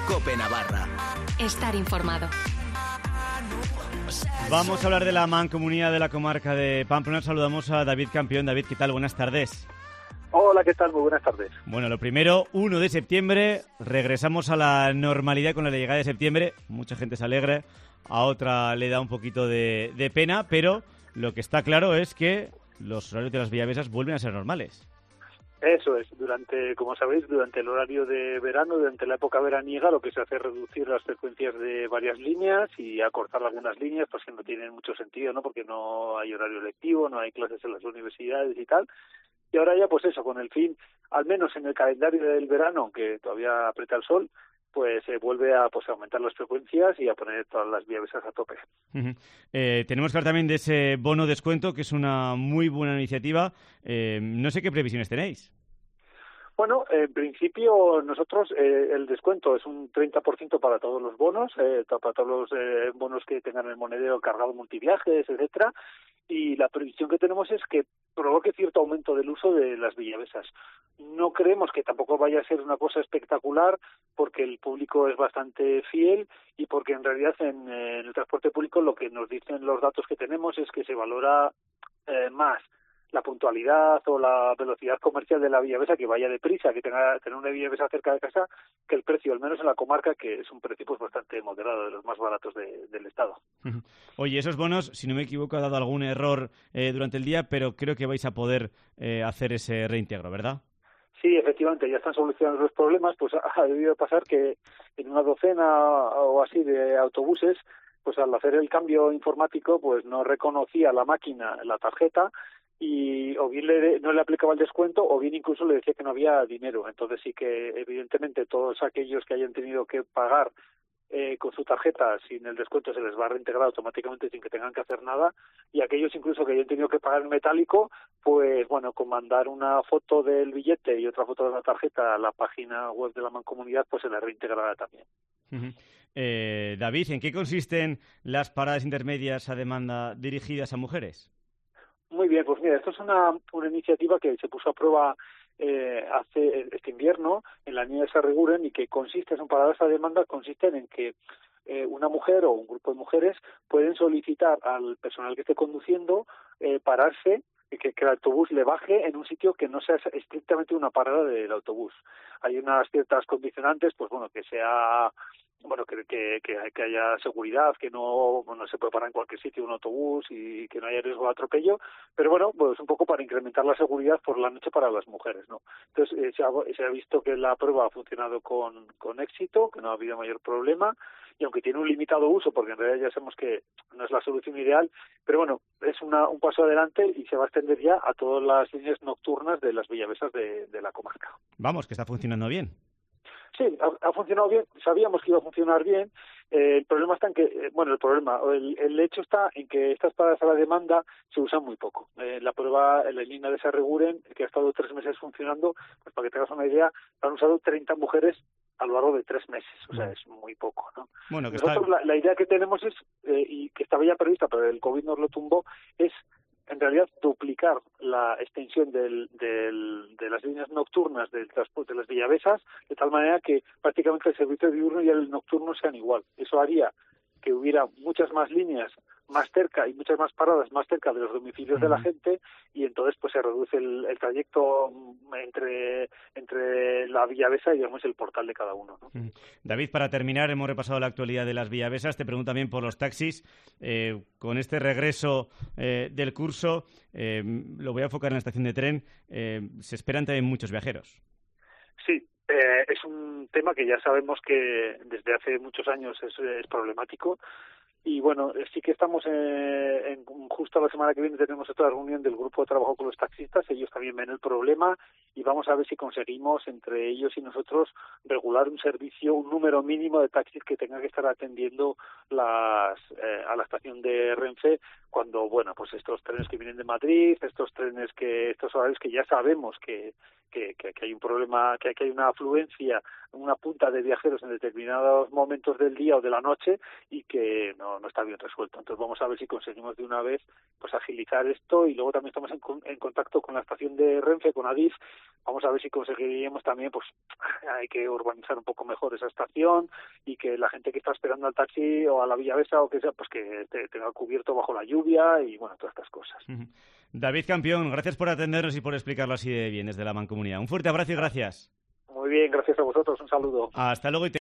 COPE Navarra. Estar informado. Vamos a hablar de la mancomunidad de la comarca de Pamplona. Saludamos a David Campión. David, ¿qué tal? Buenas tardes. Hola, ¿qué tal? Muy buenas tardes. Bueno, lo primero, 1 de septiembre, regresamos a la normalidad con la llegada de septiembre. Mucha gente se alegra, a otra le da un poquito de pena, pero lo que está claro es que los horarios de las villavesas vuelven a ser normales. Eso es, como sabéis, durante el horario de verano, durante la época veraniega, lo que se hace es reducir las frecuencias de varias líneas y acortar algunas líneas, pues que no tienen mucho sentido, ¿no? Porque no hay horario lectivo, no hay clases en las universidades y tal. Y ahora ya, pues eso, con el fin, al menos en el calendario del verano, aunque todavía aprieta el sol, pues se vuelve a aumentar las frecuencias y a poner todas las villavesas a tope. Uh-huh. Tenemos que hablar también de ese bono descuento, que es una muy buena iniciativa. No sé qué previsiones tenéis. Bueno, en principio nosotros el descuento es un 30% para todos los bonos, para todos los bonos que tengan el monedero cargado multiviajes, etcétera, y la previsión que tenemos es que provoque cierto aumento del uso de las villavesas. No creemos que tampoco vaya a ser una cosa espectacular porque el público es bastante fiel y porque en realidad en el transporte público lo que nos dicen los datos que tenemos es que se valora más la puntualidad o la velocidad comercial de la villavesa, que vaya deprisa, que tener una villavesa cerca de casa, que el precio, al menos en la comarca, que es un precio pues bastante moderado, de los más baratos del Estado. Oye, esos bonos, si no me equivoco, ha dado algún error durante el día, pero creo que vais a poder hacer ese reintegro, ¿verdad? Sí, efectivamente, ya están solucionados los problemas, pues ha debido pasar que en una docena o así de autobuses, pues al hacer el cambio informático, pues no reconocía la máquina la tarjeta, y o bien no le aplicaba el descuento o bien incluso le decía que no había dinero. Entonces sí que evidentemente todos aquellos que hayan tenido que pagar con su tarjeta sin el descuento se les va a reintegrar automáticamente sin que tengan que hacer nada, y aquellos incluso que hayan tenido que pagar en metálico, pues bueno, con mandar una foto del billete y otra foto de la tarjeta a la página web de la mancomunidad, pues se les reintegrará también. David, ¿en qué consisten las paradas intermedias a demanda dirigidas a mujeres? Muy bien, pues mira, esto es una iniciativa que se puso a prueba hace este invierno en la línea de Sarriguren y que son paradas a demanda, consisten en que una mujer o un grupo de mujeres pueden solicitar al personal que esté conduciendo pararse, que el autobús le baje en un sitio que no sea estrictamente una parada del autobús. Hay unas ciertas condicionantes, pues bueno, que sea que haya seguridad, que no se puede parar en cualquier sitio un autobús y que no haya riesgo de atropello, pero bueno, pues un poco para incrementar la seguridad por la noche para las mujeres, ¿no? Entonces se ha visto que la prueba ha funcionado con éxito, que no ha habido mayor problema, y aunque tiene un limitado uso, porque en realidad ya sabemos que no es la solución ideal, pero bueno, es un paso adelante y se va a extender ya a todas las líneas nocturnas de las villavesas de la comarca. Vamos, que está funcionando bien. Sí, ha funcionado bien, sabíamos que iba a funcionar bien. El problema está en que, el hecho está en que estas paradas a la demanda se usan muy poco. La prueba en la línea de Sarriguren, que ha estado 3 meses funcionando, pues para que tengas una idea, han usado 30 mujeres a lo largo de 3 meses, o sea, es muy poco, ¿no? Bueno, nosotros la idea que tenemos es, y que estaba ya prevista, pero el COVID nos lo tumbó, es en realidad duplicar la extensión de las líneas nocturnas del transporte de las villavesas, de tal manera que prácticamente el servicio diurno y el nocturno sean igual. Eso haría que hubiera muchas más líneas más cerca y muchas más paradas más cerca de los domicilios de la gente, y entonces pues se reduce el trayecto entre la villavesa y digamos el portal de cada uno, ¿no? David, para terminar, hemos repasado la actualidad de las villavesas. Te pregunto también por los taxis. Con este regreso del curso, lo voy a enfocar en la estación de tren, se esperan también muchos viajeros. Sí, es un tema que ya sabemos que desde hace muchos años es problemático. Y bueno, sí que estamos justo la semana que viene tenemos otra reunión del grupo de trabajo con los taxistas. Ellos también ven el problema y vamos a ver si conseguimos entre ellos y nosotros regular un servicio, un número mínimo de taxis que tenga que estar atendiendo a la estación de Renfe cuando, pues estos trenes que vienen de Madrid, estos horarios que ya sabemos que que hay un problema, que hay una afluencia, una punta de viajeros en determinados momentos del día o de la noche y que no está bien resuelto. Entonces vamos a ver si conseguimos de una vez pues agilizar esto, y luego también estamos en contacto con la estación de Renfe, con Adif. Vamos a ver si conseguiríamos también, pues hay que urbanizar un poco mejor esa estación y que la gente que está esperando al taxi o a la Villavesa o que sea, pues que tenga cubierto bajo la lluvia y bueno, todas estas cosas. David Campión, gracias por atendernos y por explicarlo así de bien desde la Mancomunidad. Un fuerte abrazo y gracias. Muy bien, gracias a vosotros, un saludo. Hasta luego.